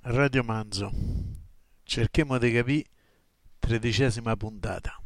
Radio Manzo, cerchiamo di capire, 13ª puntata.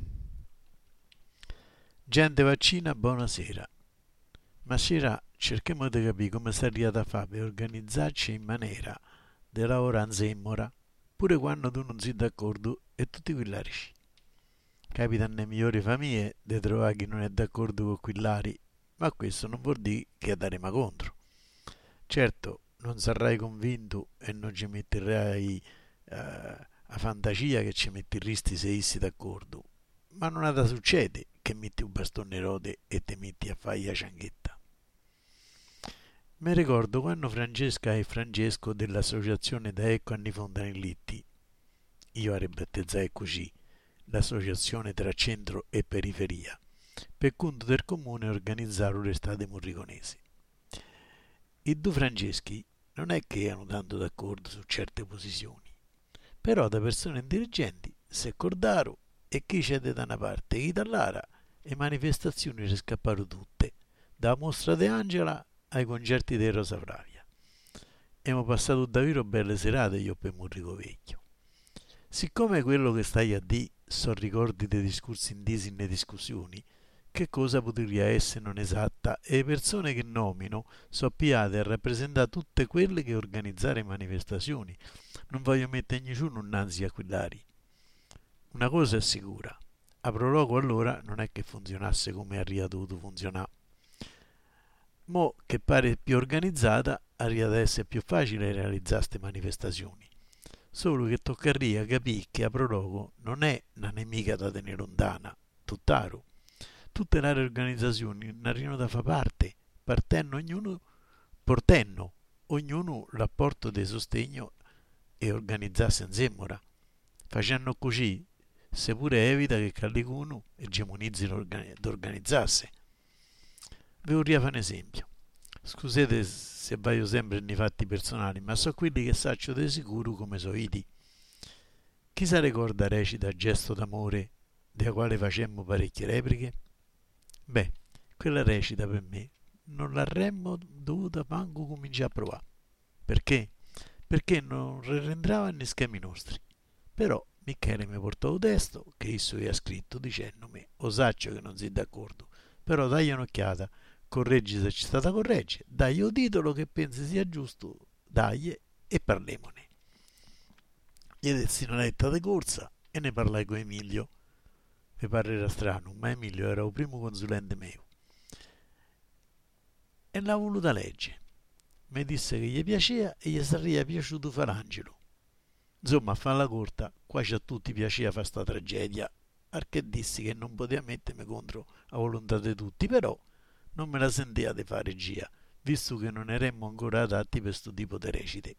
Gente vaccina, buonasera. Ma sera cerchiamo di capire come si è arrivata a fare per organizzarci in maniera di lavorare insieme, pure quando tu non sei d'accordo e tutti quillarici. Capita nelle migliori famiglie di trovare chi non è d'accordo con quillari, ma questo non vuol dire che daremo contro. Certo, non sarai convinto e non ci metterai a fantasia che ci metteresti se issi d'accordo, ma non ha da succede che metti un bastone rode e ti metti a fare la cianchetta. Mi ricordo quando Francesca e Francesco dell'associazione da Ecco anni fondano in Litti, io a ribattezzai così, l'associazione tra centro e periferia, per conto del comune organizzarono l'estate morriconesi. I due Franceschi non è che erano tanto d'accordo su certe posizioni, però da persone intelligenti si accordarono e chi cede da una parte e chi dall'altra e manifestazioni si scapparono tutte, dalla mostra di Angela ai concerti di Rosa Flavia. Abbiamo passato davvero belle serate io per Murrico Vecchio. Siccome quello che stai a dire sono ricordi dei discorsi intesi nelle discussioni, che cosa potrebbe essere non esatta e le persone che nomino sono piate a rappresentare tutte quelle che organizzare manifestazioni. Non voglio mettere nessuno innanzi a quell'ari. Una cosa è sicura, a prologo allora non è che funzionasse come arriva dovuto funzionare. Mo che pare più organizzata, arriva ad essere più facile realizzare queste manifestazioni. Solo che toccaria capire che a prologo non è una nemica da tenere lontana, tutt'aro. Tutte le organizzazioni ne arrivano da far parte, portendo ognuno l'apporto di sostegno e organizzarsi insieme. Facendo così, seppure evita che qualcuno egemonizzi l'organizzarsi. Vi vorrei fare un esempio. Scusate se vaio sempre nei fatti personali, ma so quelli che saccio di sicuro come so iti. Chi si ricorda recita Gesto d'amore, della quale facemmo parecchie repliche? Beh, quella recita per me non l'avremmo dovuta manco cominciare a provare. Perché? Perché non rientrava nei schemi nostri. Però Michele mi portò un testo che esso ha scritto dicendomi osaccio che non sei d'accordo, però dai un'occhiata, correggi se ci sta da correggere, dai un titolo che pensi sia giusto, dai e parlemone. Gli dessi una letta di corsa e ne parlai con Emilio. Mi parlerà strano, ma Emilio era il primo consulente mio. E l'ha voluta leggere. Mi disse che gli piaceva e gli sarebbe piaciuto fare Angelo. Insomma, a farla corta, quasi a tutti piaceva fare sta tragedia, al che dissi che non poteva mettermi contro la volontà di tutti, però non me la sentiva di fare regia, visto che non eremmo ancora adatti per questo tipo di recite.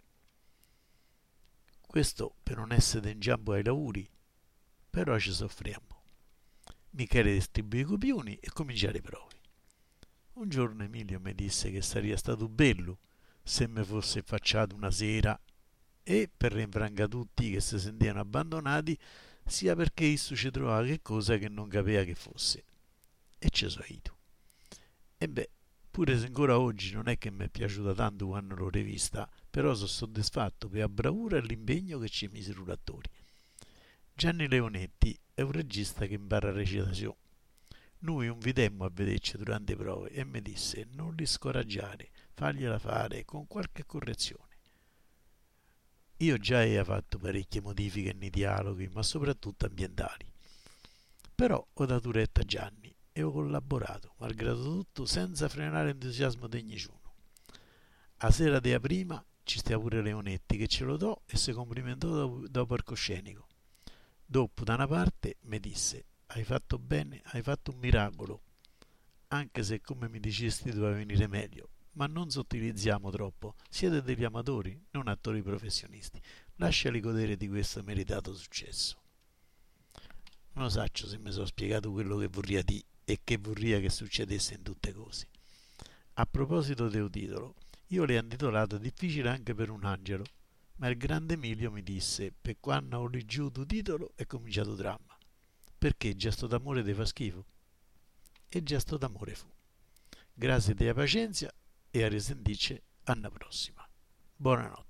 Questo per non essere in giambo ai lavori, però ci soffriamo. Michele distribuì i copioni e cominciò le prove. Un giorno Emilio mi disse che sarebbe stato bello se mi fosse facciato una sera e per rinfrancare tutti che si sentivano abbandonati, sia perché esso ci trovava che cosa che non capiva che fosse. E ci so io. E beh, pure se ancora oggi non è che mi è piaciuta tanto quando l'ho rivista, però sono soddisfatto per la bravura e l'impegno che ci misero l'attori. Gianni Leonetti è un regista che impara recitazione. Noi un videmmo a vederci durante le prove e mi disse non li scoraggiare, fagliela fare con qualche correzione. Io già avevo fatto parecchie modifiche nei dialoghi, ma soprattutto ambientali. Però ho dato retta a Gianni e ho collaborato, malgrado tutto, senza frenare l'entusiasmo di nessuno. A sera della prima ci stia pure Leonetti che ce lo do e si complimentò dopo palcoscenico. Dopo, da una parte, mi disse hai fatto bene, hai fatto un miracolo, anche se come mi dicesti doveva venire meglio, ma non sottilizziamo troppo, siete degli amatori, non attori professionisti, lasciali godere di questo meritato successo. Non so se mi sono spiegato quello che vorrei dire e che vorrei che succedesse in tutte cose. A proposito del titolo, io le ho intitolato Difficile anche per un angelo, ma il grande Emilio mi disse per quando ho leggiuto tu titolo è cominciato dramma. Perché Gesto d'amore ti fa schifo? E Gesto d'amore fu. Grazie della pazienza e a risentirci alla prossima. Buonanotte.